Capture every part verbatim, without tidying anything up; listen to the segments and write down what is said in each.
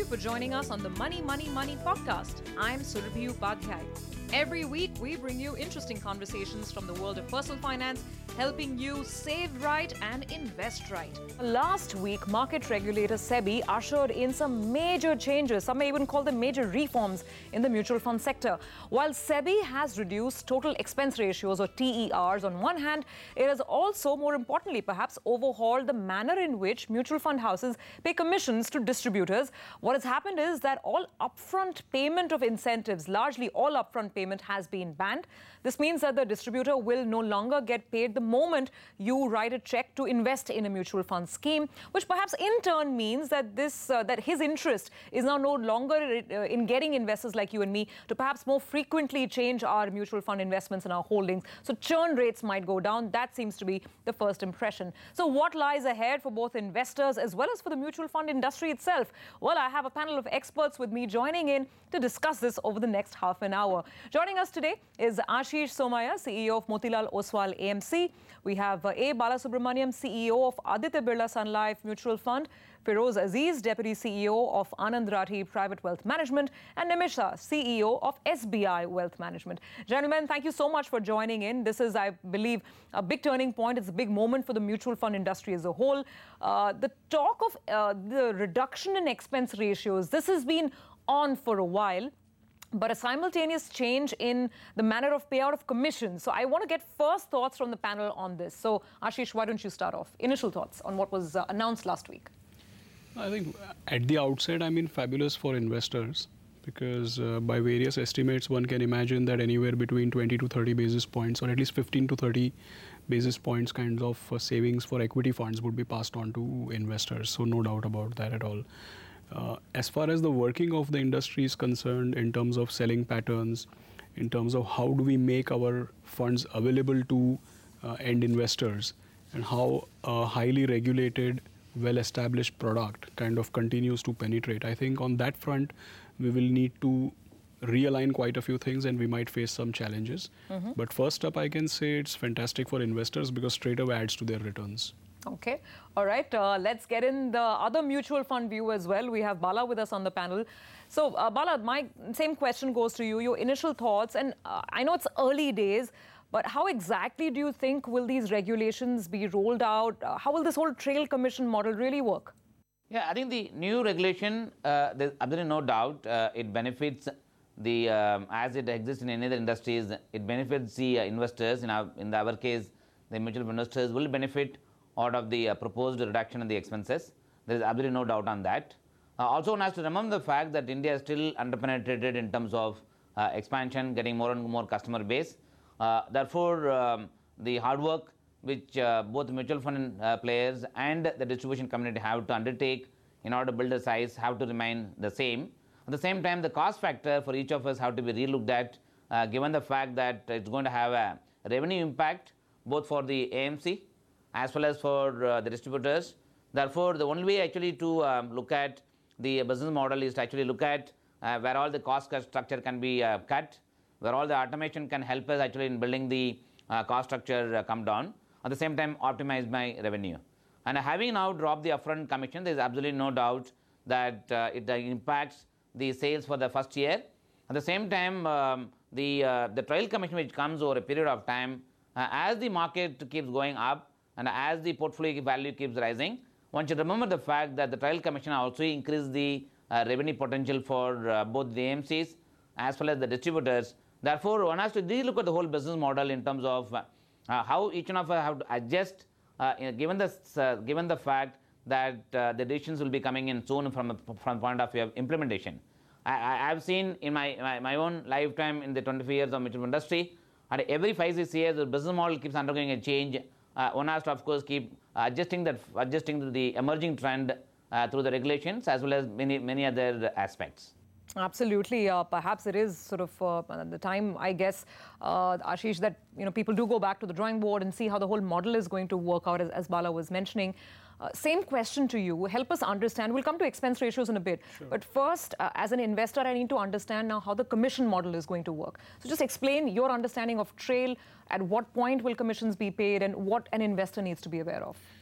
for joining us on the Money, Money, Money podcast. I'm Surabhi Upadhyay. Every week, we bring you interesting conversations from the world of personal finance, helping you save right and invest right. Last week, market regulator SEBI ushered in some major changes. Some may even call them major reforms in the mutual fund sector. While SEBI has reduced total expense ratios, or T E Rs, on one hand, it has also, more importantly perhaps, overhauled the manner in which mutual fund houses pay commissions to distributors. What has happened is that all upfront payment of incentives, largely all upfront payment, has been banned. This means that the distributor will no longer get paid the moment you write a check to invest in a mutual fund scheme, which perhaps in turn means that this uh, that his interest is now no longer uh, in getting investors like you and me to perhaps more frequently change our mutual fund investments and our holdings. So churn rates might go down. That seems to be the first impression. So what lies ahead for both investors as well as for the mutual fund industry itself? Well, I have a panel of experts with me joining in to discuss this over the next half an hour. Joining us today is Ashish Somaiya, C E O of Motilal Oswal A M C. We have uh, A. Balasubramaniam, C E O of Aditya Birla Sun Life Mutual Fund, Feroz Aziz, Deputy C E O of Anand Rathi Private Wealth Management, and Nimisha, C E O of S B I Wealth Management. Gentlemen, thank you so much for joining in. This is, I believe, a big turning point. It's a big moment for the mutual fund industry as a whole. Uh, the talk of uh, the reduction in expense ratios, this has been on for a while, but a simultaneous change in the manner of payout of commissions. So I want to get first thoughts from the panel on this. So Ashish, why don't you start off? Initial thoughts on what was uh, announced last week. I think at the outset, I mean, fabulous for investors, because uh, by various estimates, one can imagine that anywhere between twenty to thirty basis points, or at least fifteen to thirty basis points kinds of uh, savings for equity funds would be passed on to investors. So no doubt about that at all. Uh, as far as the working of the industry is concerned, in terms of selling patterns, in terms of how do we make our funds available to uh, end investors, and how a highly regulated, well-established product kind of continues to penetrate, I think on that front, we will need to realign quite a few things, and we might face some challenges. Mm-hmm. But first up, I can say it's fantastic for investors because straight away adds to their returns. Okay. All right. Uh, let's get in the other mutual fund view as well. We have Bala with us on the panel. So, uh, Bala, my same question goes to you. Your initial thoughts, and uh, I know it's early days, but how exactly do you think will these regulations be rolled out? Uh, how will this whole trail commission model really work? Yeah, I think the new regulation, uh, there's absolutely no doubt, uh, it benefits the, um, as it exists in any other industries, it benefits the uh, investors. In our, in our case, the mutual investors will benefit out of the uh, proposed reduction in the expenses. There is absolutely no doubt on that. Uh, also, one has to remember the fact that India is still underpenetrated in terms of uh, expansion, getting more and more customer base. Uh, therefore, um, the hard work which uh, both mutual fund uh, players and the distribution community have to undertake in order to build a size have to remain the same. At the same time, the cost factor for each of us have to be relooked at, uh, given the fact that it's going to have a revenue impact both for the A M C as well as for uh, the distributors. Therefore, the only way actually to um, look at the business model is to actually look at uh, where all the cost structure can be uh, cut, where all the automation can help us actually in building the uh, cost structure uh, come down, at the same time optimize my revenue. And having now dropped the upfront commission, there is absolutely no doubt that uh, it uh, impacts the sales for the first year. At the same time, um, the, uh, the trail commission which comes over a period of time, uh, as the market keeps going up, and as the portfolio value keeps rising, one should remember the fact that the trail commission also increases the uh, revenue potential for uh, both the A M Cs as well as the distributors. Therefore, one has to relook at the whole business model in terms of uh, uh, how each one of us have to adjust, uh, given, the, uh, given the fact that uh, the decisions will be coming in soon from the from point of view of implementation. I, I have seen in my, my, my own lifetime in the twenty-five years of mutual industry, and every five, six years, the business model keeps undergoing a change. Uh, one has to, of course, keep adjusting that, adjusting to the emerging trend uh, through the regulations as well as many, many other aspects. Absolutely. Uh, perhaps it is sort of uh, the time, I guess, uh, Ashish, that you know people do go back to the drawing board and see how the whole model is going to work out, as, as Bala was mentioning. Uh, same question to you. Help us understand. We'll come to expense ratios in a bit. Sure. But first, uh, as an investor, I need to understand now how the commission model is going to work. So just explain your understanding of trail. At what point will commissions be paid, and what an investor needs to be aware of?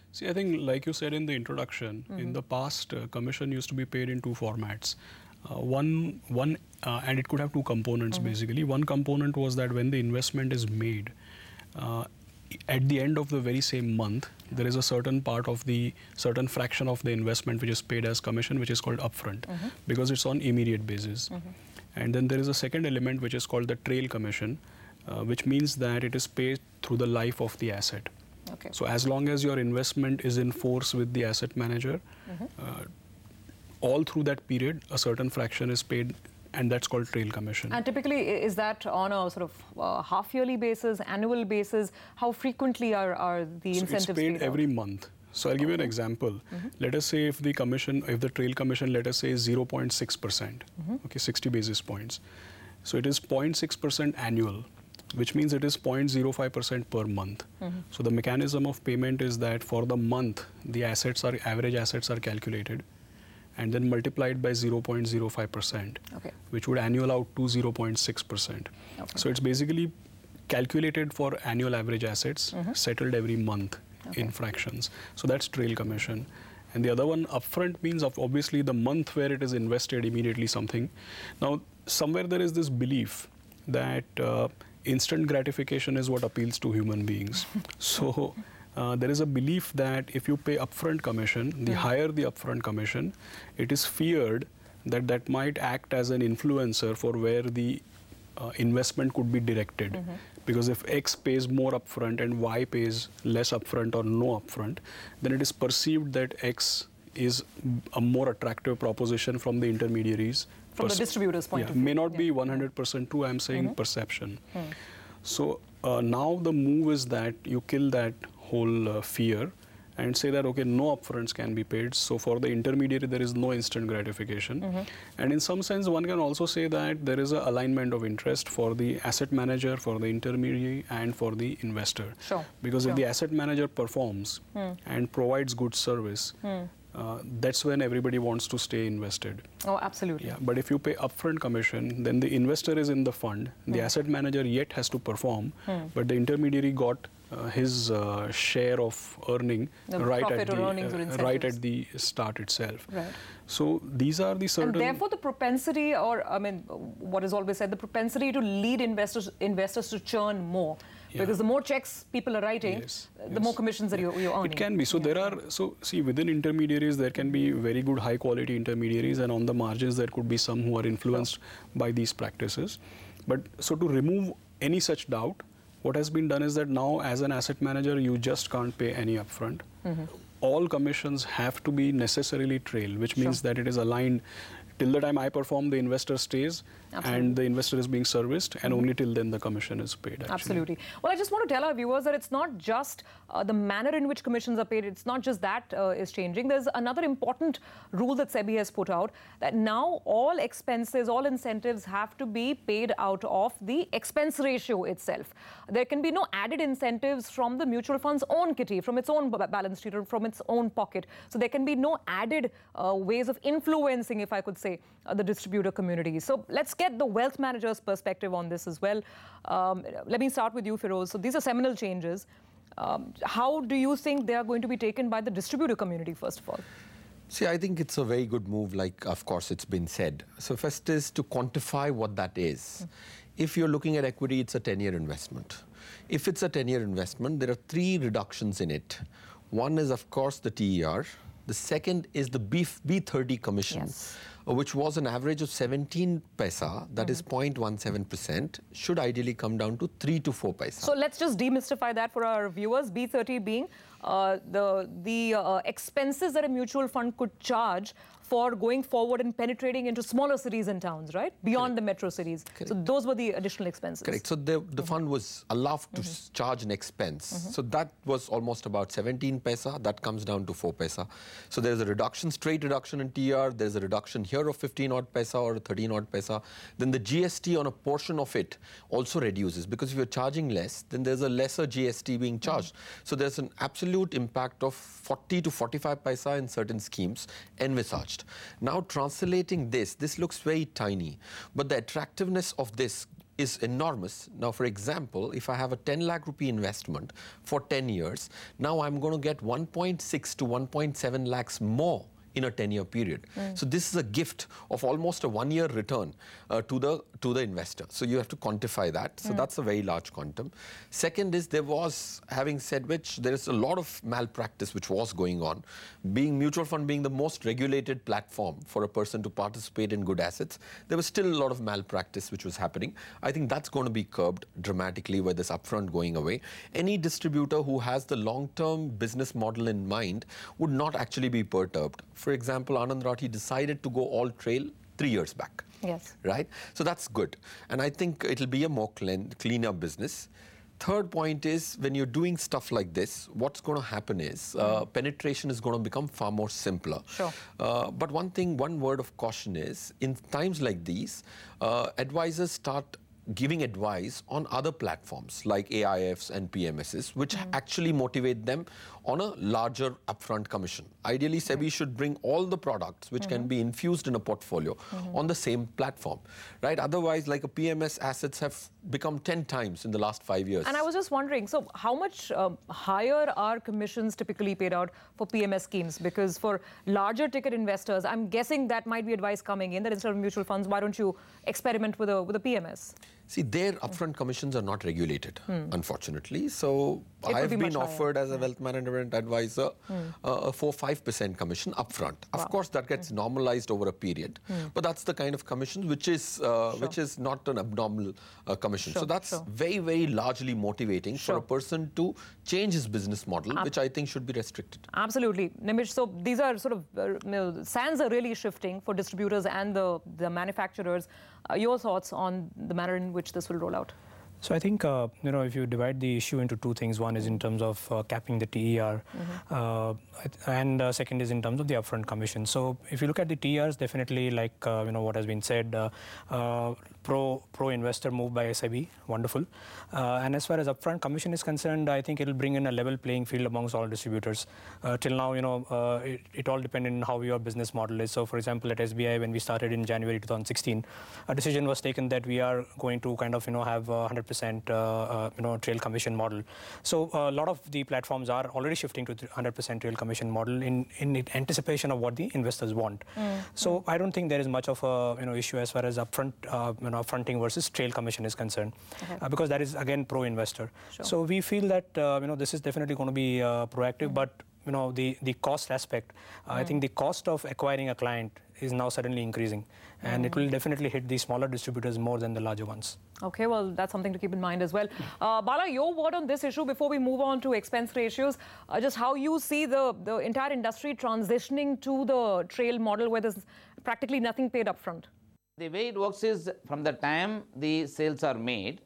See, I think, like you said in the introduction, Mm-hmm. in the past, uh, commission used to be paid in two formats. Uh, one, one, uh, and it could have two components Mm-hmm. basically. One component was that when the investment is made, uh, at the end of the very same month, there is a certain part of the certain fraction of the investment which is paid as commission, which is called upfront, Mm-hmm. because it's on immediate basis. And then there is a second element which is called the trail commission, uh, which means that it is paid through the life of the asset. Okay. So as long as your investment is in force with the asset manager, uh, all through that period, a certain fraction is paid, and that's called trail commission. And typically, i- is that on a sort of uh, half-yearly basis, annual basis? How frequently are, are the So incentives it's paid paid out? every month. So I'll give you an example. Let us say if the commission, if the trail commission, let us say is zero point six percent, okay, sixty basis points. So it is zero point six percent annual, which means it is zero point zero five percent per month. So the mechanism of payment is that for the month, the assets are, average assets are calculated and then multiplied by zero point zero five percent, Okay. which would annual out to zero point six percent. Okay. So it's basically calculated for annual average assets, settled every month in fractions. So that's trail commission. And the other one, upfront, means of obviously the month where it is invested, immediately something. Now, somewhere there is this belief that uh, instant gratification is what appeals to human beings. So uh, there is a belief that if you pay upfront commission, the higher the upfront commission, it is feared that that might act as an influencer for where the uh, investment could be directed. Because if X pays more upfront and Y pays less upfront or no upfront, then it is perceived that X is a more attractive proposition from the intermediaries. From the Pers- distributor's point yeah, of view. may not Yeah. be one hundred percent true, I'm saying perception. Hmm. So uh, now the move is that you kill that whole uh, fear and say that, okay, no upfronts can be paid. So for the intermediary, there is no instant gratification. Mm-hmm. And in some sense, one can also say that there is an alignment of interest for the asset manager, for the intermediary, and for the investor. Sure. Because Sure. if the asset manager performs Hmm. and provides good service, uh, that's when everybody wants to stay invested. Oh, absolutely. Yeah, but if you pay upfront commission, then the investor is in the fund. The asset manager yet has to perform, but the intermediary got uh, his uh, share of earning The right profit at or the earnings or uh, right incentives. at the start itself. Right. So these are the certain. And therefore, the propensity, or I mean, what is always said, the propensity to lead investors investors to churn more, Yeah. because the more checks people are writing, Yes, the yes. more commissions that you're, you're earning. It can be. So there are, so see, within intermediaries, there can be very good high quality intermediaries, and on the margins, there could be some who are influenced by these practices. But so to remove any such doubt, what has been done is that now, as an asset manager, you just can't pay any upfront. All commissions have to be necessarily trail, which means that it is aligned. Till the time I perform, the investor stays, Absolutely. and the investor is being serviced, and only till then the commission is paid. Actually. Absolutely. Well, I just want to tell our viewers that it's not just uh, the manner in which commissions are paid, it's not just that uh, is changing. There's another important rule that SEBI has put out, that now all expenses, all incentives have to be paid out of the expense ratio itself. There can be no added incentives from the mutual fund's own kitty, from its own ba- balance sheet, or from its own pocket. So there can be no added uh, ways of influencing, if I could say, uh, the distributor community. So let's get the wealth manager's perspective on this as well. Um, let me start with you, Feroz. So these are seminal changes. Um, how do you think they are going to be taken by the distributor community, first of all? See, I think it's a very good move, like, of course, it's been said. So first is to quantify what that is. If you're looking at equity, it's a ten-year investment. If it's a ten-year investment, there are three reductions in it. One is, of course, the T E R. The second is the B thirty commission, Yes. uh, which was an average of seventeen paisa, that is zero point one seven percent, should ideally come down to three to four paisa. So let's just demystify that for our viewers. B thirty being uh, the, the uh, expenses that a mutual fund could charge for going forward and penetrating into smaller cities and towns, right? Beyond the metro cities. So those were the additional expenses. Correct. So the, the fund was allowed to s charge an expense. So that was almost about seventeen paisa. That comes down to four paisa. So there's a reduction, straight reduction in T R. There's a reduction here of fifteen odd paisa or thirteen odd paisa. Then the G S T on a portion of it also reduces, because if you're charging less, then there's a lesser G S T being charged. So there's an absolute impact of forty to forty-five paisa in certain schemes envisaged. Now translating this, this looks very tiny, but the attractiveness of this is enormous. Now, for example, if I have a ten lakh rupee investment for ten years, now I'm going to get one point six to one point seven lakhs more in a ten-year period. Mm. So this is a gift of almost a one-year return uh, to the to the investor. So you have to quantify that. So mm. that's a very large quantum. Second is there was, having said which, there is a lot of malpractice which was going on. Being mutual fund being the most regulated platform for a person to participate in good assets, there was still a lot of malpractice which was happening. I think that's going to be curbed dramatically with this upfront going away. Any distributor who has the long-term business model in mind would not actually be perturbed. For example, Anand Rathi decided to go all trail three years back. Yes. Right? So that's good. And I think it'll be a more clean, cleaner business. Third point is, when you're doing stuff like this, what's going to happen is uh, mm. penetration is going to become far more simpler. Sure. Uh, but one thing, one word of caution is, in times like these, uh, advisors start giving advice on other platforms like A I Fs and P M Ss, which mm. actually motivate them on a larger upfront commission. Ideally, SEBI mm. should bring all the products which mm-hmm. can be infused in a portfolio mm-hmm. on the same platform, right? Otherwise, like a P M S, assets have become ten times in the last five years. And I was just wondering, so how much um, higher are commissions typically paid out for P M S schemes? Because for larger ticket investors, I'm guessing that might be advice coming in that instead of mutual funds, why don't you experiment with a, with a P M S? See, their upfront commissions are not regulated, hmm. unfortunately. So it I've be been offered higher. as a wealth management advisor hmm. uh, a four to five percent commission upfront. Wow. Of course, that gets hmm. normalized over a period. Hmm. But that's the kind of commission which is uh, sure. which is not an abnormal uh, commission. Sure. So that's sure. very, very largely motivating sure. for a person to change his business model, Ab which I think should be restricted. Absolutely. Nimish, so these are sort of, uh, you know, sands are really shifting for distributors and the, the manufacturers. Uh, your thoughts on the manner in which this will roll out? So I think, uh, you know, if you divide the issue into two things, one is in terms of uh, capping the T E R, mm-hmm. uh, and uh, second is in terms of the upfront commission. So if you look at the T E Rs, definitely like, uh, you know, what has been said, uh, uh, pro, pro investor move by SEBI, wonderful. Uh, and as far as upfront commission is concerned, I think it will bring in a level playing field amongst all distributors. Uh, till now, you know, uh, it, it all depended on how your business model is. So for example, at S B I, when we started in January two thousand sixteen, a decision was taken that we are going to kind of, you know, have one hundred percent uh, uh, you know, trail commission model. So a lot of the platforms are already shifting to one hundred percent trail commission model in, in anticipation of what the investors want. Mm. So I don't think there is much of a, you know, issue as far as upfront, uh, you know, upfronting versus trail commission is concerned, okay. uh, because that is again pro-investor. Sure. So we feel that uh, you know, this is definitely going to be uh, proactive, mm. but you know, the the cost aspect, uh, mm. I think the cost of acquiring a client is now suddenly increasing, and mm. it will definitely hit the smaller distributors more than the larger ones. Okay, well, that's something to keep in mind as well. Uh, Bala, your word on this issue before we move on to expense ratios, uh, just how you see the, the entire industry transitioning to the trail model where there's practically nothing paid up front. The way it works is from the time the sales are made,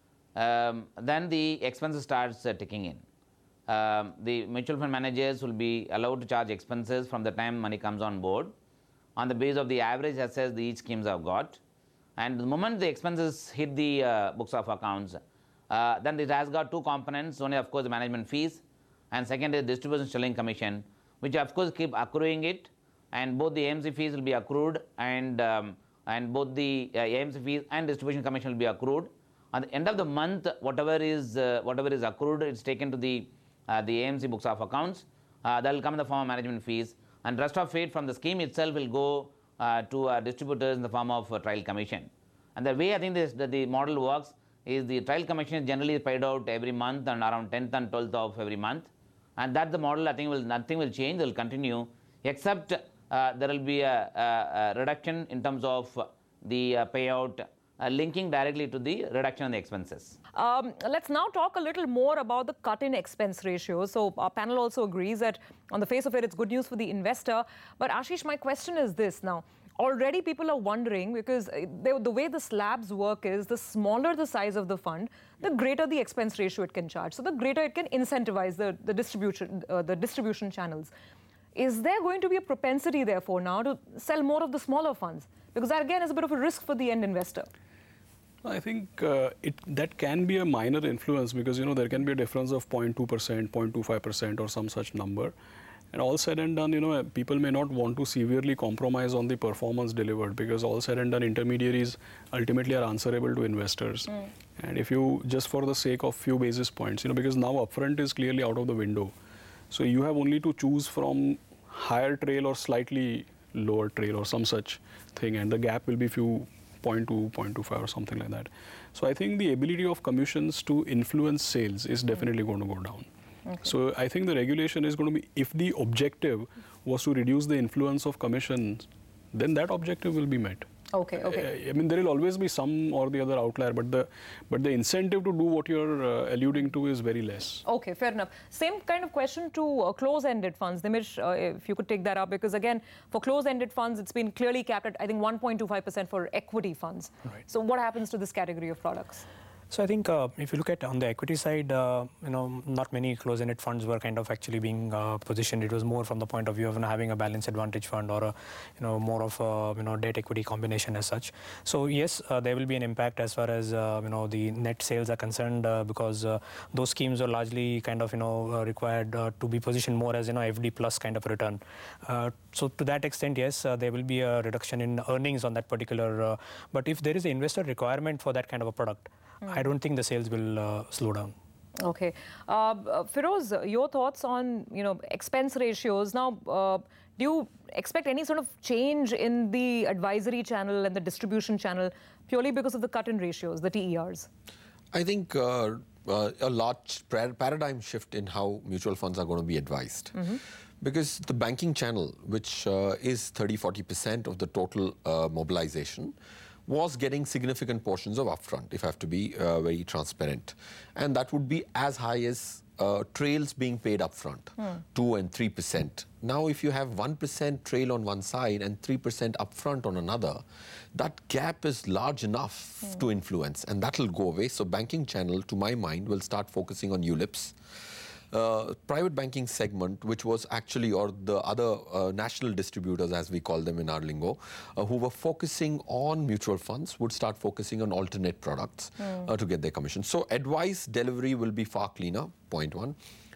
um, then the expenses starts uh, ticking in. Um, the mutual fund managers will be allowed to charge expenses from the time money comes on board on the basis of the average assets the each schemes have got. And the moment the expenses hit the uh, books of accounts, uh, then it has got two components. One is, of course, the management fees, and second is distribution selling commission, which of course keep accruing it, and both the A M C fees will be accrued, and um, and both the uh, A M C fees and distribution commission will be accrued. At the end of the month, whatever is uh, whatever is accrued, it's taken to the uh, the A M C books of accounts. Uh, that will come in the form of management fees, and rest of it from the scheme itself will go uh, to uh, distributors in the form of uh, trial commission. And the way I think this, the, the model works is the trial commission is generally paid out every month and around tenth and twelfth of every month, and that the model I think will nothing will change. It will continue, except uh, there will be a, a, a reduction in terms of the uh, payout, uh, linking directly to the reduction in the expenses. Um, let's now talk a little more about the cut in expense ratio. So our panel also agrees that on the face of it, it's good news for the investor. But Ashish, my question is this now. Already people are wondering, because they, the way the slabs work is the smaller the size of the fund, the greater the expense ratio it can charge. So the greater it can incentivize the, the, distribution, uh, the distribution channels. Is there going to be a propensity, therefore, now to sell more of the smaller funds? Because that, again, is a bit of a risk for the end investor. I think uh, it, that can be a minor influence because, you know, there can be a difference of zero point two percent, zero point two five percent or some such number. And all said and done, you know, people may not want to severely compromise on the performance delivered, because all said and done, intermediaries ultimately are answerable to investors. Mm. And if you, just for the sake of few basis points, you know, because now upfront is clearly out of the window. So you have only to choose from higher trail or slightly lower trail or some such thing, and the gap will be few zero point two, zero point two five or something like that. So I think the ability of commissions to influence sales is definitely mm. going to go down. Okay. So I think the regulation is going to be, if the objective was to reduce the influence of commissions, then that objective will be met. Okay, okay. I mean, there will always be some or the other outlier, but the but the incentive to do what you're uh, alluding to is very less. Okay, fair enough. Same kind of question to uh, close-ended funds. Nimish, uh, if you could take that up, because again, for close-ended funds, it's been clearly capped at, I think, one point two five percent for equity funds. Right. So what happens to this category of products? So I think uh, if you look at on the equity side, uh, you know, not many close-ended funds were kind of actually being uh, positioned. It was more from the point of view of you know, having a balanced advantage fund or a, you know, more of a you know debt equity combination as such. So yes, uh, there will be an impact as far as uh, you know the net sales are concerned uh, because uh, those schemes are largely kind of you know uh, required uh, to be positioned more as you know F D plus kind of a return. Uh, so to that extent, yes, uh, there will be a reduction in earnings on that particular. Uh, but if there is an investor requirement for that kind of a product, Mm. I don't think the sales will uh, slow down. Okay. Uh, Feroze, your thoughts on, you know, expense ratios. Now, uh, do you expect any sort of change in the advisory channel and the distribution channel purely because of the cut in ratios, the T E Rs? I think uh, uh, a large paradigm shift in how mutual funds are going to be advised. Mm-hmm. Because the banking channel, which uh, is thirty to forty percent of the total uh, mobilization, was getting significant portions of upfront, if I have to be uh, very transparent. And that would be as high as uh, trails being paid upfront, hmm. two and three percent. Now, if you have one percent trail on one side and three percent upfront on another, that gap is large enough hmm. to influence, and that will go away. So banking channel, to my mind, will start focusing on U L I Ps. Uh, private banking segment, which was actually, or the other uh, national distributors, as we call them in our lingo, uh, who were focusing on mutual funds, would start focusing on alternate products mm. uh, to get their commission. So advice delivery will be far cleaner, point one.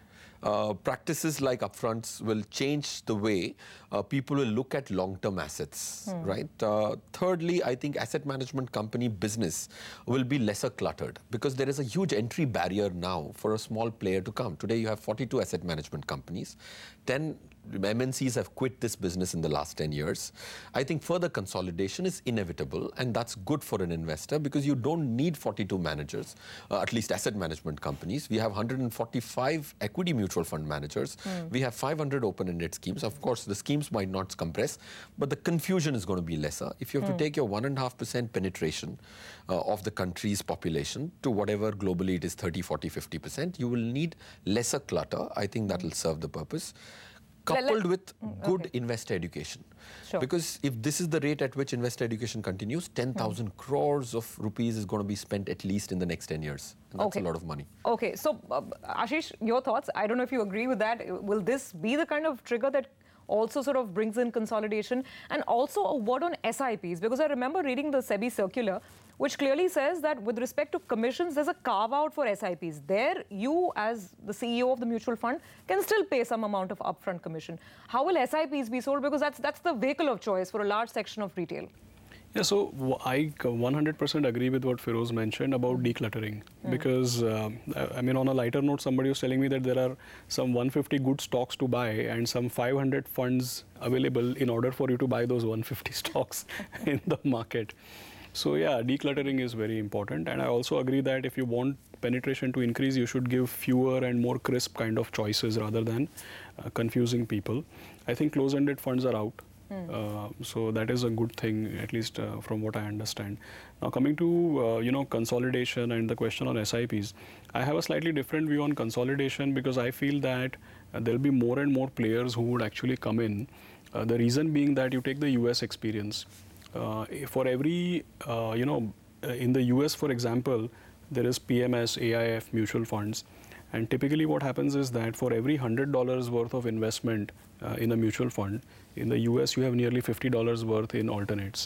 Uh, practices like upfronts will change the way uh, people will look at long-term assets, hmm. right? Uh, thirdly, I think asset management company business will be lesser cluttered because there is a huge entry barrier now for a small player to come. Today, you have forty-two asset management companies. ten M N Cs have quit this business in the last ten years. I think further consolidation is inevitable, and that's good for an investor because you don't need forty-two managers, uh, at least asset management companies. We have one hundred forty-five equity mutual fund managers. Mm. We have five hundred open-ended schemes. Of course, the schemes might not compress, but the confusion is going to be lesser. If you have mm. to take your one point five percent penetration uh, of the country's population to whatever globally it is thirty, forty, fifty percent, you will need lesser clutter. I think that will serve the purpose. Coupled with good okay. investor education. Sure. Because if this is the rate at which investor education continues, ten thousand mm. crores of rupees is going to be spent at least in the next ten years. And that's okay. a lot of money. Okay, so uh, Ashish, your thoughts? I don't know if you agree with that. Will this be the kind of trigger that also sort of brings in consolidation? And also a word on S I Ps, because I remember reading the SEBI circular, which clearly says that with respect to commissions, there's a carve-out for S I Ps. There, you as the C E O of the mutual fund can still pay some amount of upfront commission. How will S I Ps be sold? Because that's, that's the vehicle of choice for a large section of retail. Yeah, so I one hundred percent agree with what Feroze mentioned about decluttering. Mm. Because, uh, I mean, on a lighter note, somebody was telling me that there are some one hundred fifty good stocks to buy and some five hundred funds available in order for you to buy those one hundred fifty stocks in the market. So yeah, decluttering is very important, and I also agree that if you want penetration to increase, you should give fewer and more crisp kind of choices rather than uh, confusing people. I think closed-ended funds are out, mm. uh, so that is a good thing, at least uh, from what I understand. Now coming to uh, you know consolidation and the question on S I Ps, I have a slightly different view on consolidation because I feel that uh, there will be more and more players who would actually come in. Uh, the reason being that you take the U S experience. Uh, for every, uh, you know, uh, in the U S, for example, there is P M S, A I F, mutual funds. And typically what happens is that for every one hundred dollars worth of investment uh, in a mutual fund, in the U S, you have nearly fifty dollars worth in alternates.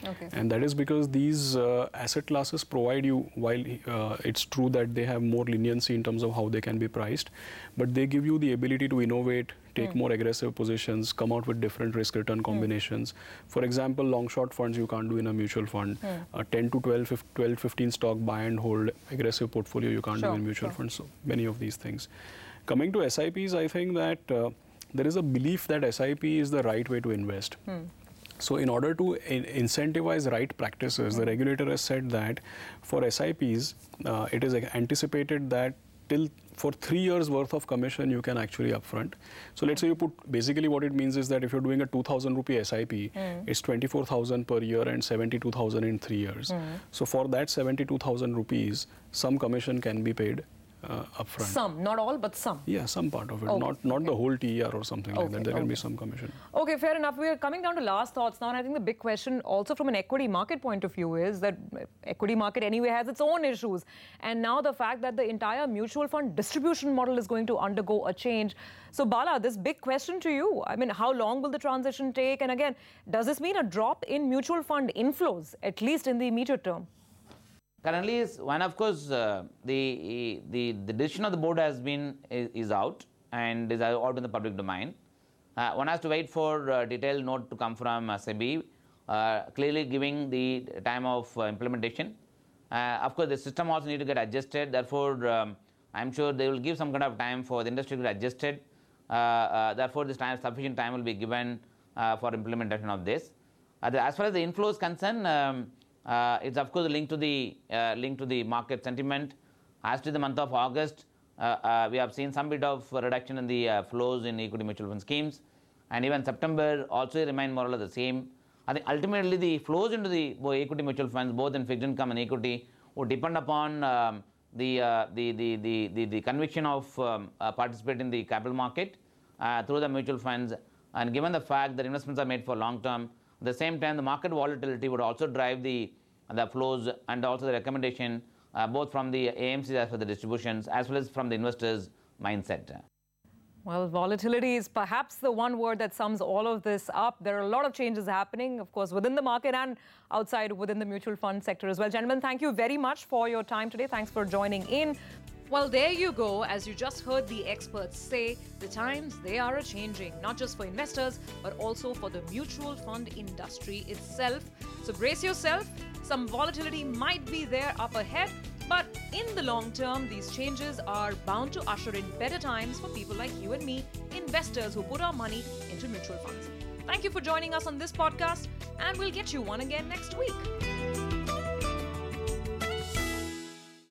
Okay. And that is because these uh, asset classes provide you, while uh, it's true that they have more leniency in terms of how they can be priced, but they give you the ability to innovate, take mm. more aggressive positions, come out with different risk return combinations. Mm. For example, long short funds you can't do in a mutual fund. Mm. Uh, ten to twelve, fifteen stock buy and hold aggressive portfolio you can't sure, do in mutual sure. funds. So many of these things. Coming to S I Ps, I think that uh, there is a belief that S I P is the right way to invest. Mm. So in order to in incentivize right practices, mm. the regulator has said that for S I Ps, uh, it is anticipated that till for three years worth of commission you can actually upfront. So let's say you put, basically what it means is that if you're doing a two thousand rupee S I P, mm. it's twenty-four thousand per year and seventy-two thousand in three years. Mm. So for that seventy-two thousand rupees, some commission can be paid uh, upfront. Some, not all, but some. Yeah, some part of it, okay. not not okay. the whole T E R or something okay. like that. There okay. can be some commission. Okay, fair enough. We are coming down to last thoughts now, and I think the big question also from an equity market point of view is that equity market anyway has its own issues. And now the fact that the entire mutual fund distribution model is going to undergo a change. So Bala, this big question to you, I mean, how long will the transition take? And again, does this mean a drop in mutual fund inflows, at least in the immediate term? Currently, is one, of course, uh, the, the the decision of the board has been is, is out and is out in the public domain. Uh, one has to wait for uh, detailed note to come from uh, SEBI, uh, clearly giving the time of uh, implementation. Uh, of course, the system also need to get adjusted. Therefore, um, I'm sure they will give some kind of time for the industry to get adjusted. Uh, uh, therefore, this time sufficient time will be given uh, for implementation of this. Uh, the, as far as the inflow is concerned. Um, Uh, it's of course linked to the uh, linked to the market sentiment. As to the month of August, uh, uh, we have seen some bit of reduction in the uh, flows in equity mutual fund schemes, and even September also remained more or less the same. I think ultimately the flows into the equity mutual funds, both in fixed income and equity, would depend upon um, the, uh, the, the the the the conviction of um, uh, participating in the capital market uh, through the mutual funds, and given the fact that investments are made for long term. At the same time, the market volatility would also drive the the flows and also the recommendation uh, both from the A M Cs as for the distributions as well as from the investors' mindset. Well, volatility is perhaps the one word that sums all of this up. There are a lot of changes happening, of course, within the market and outside within the mutual fund sector as well. Gentlemen, thank you very much for your time today. Thanks for joining in. Well, there you go. As you just heard the experts say, the times, they are a-changing, not just for investors, but also for the mutual fund industry itself. So brace yourself. Some volatility might be there up ahead, but in the long term, these changes are bound to usher in better times for people like you and me, investors who put our money into mutual funds. Thank you for joining us on this podcast, and we'll get you one again next week.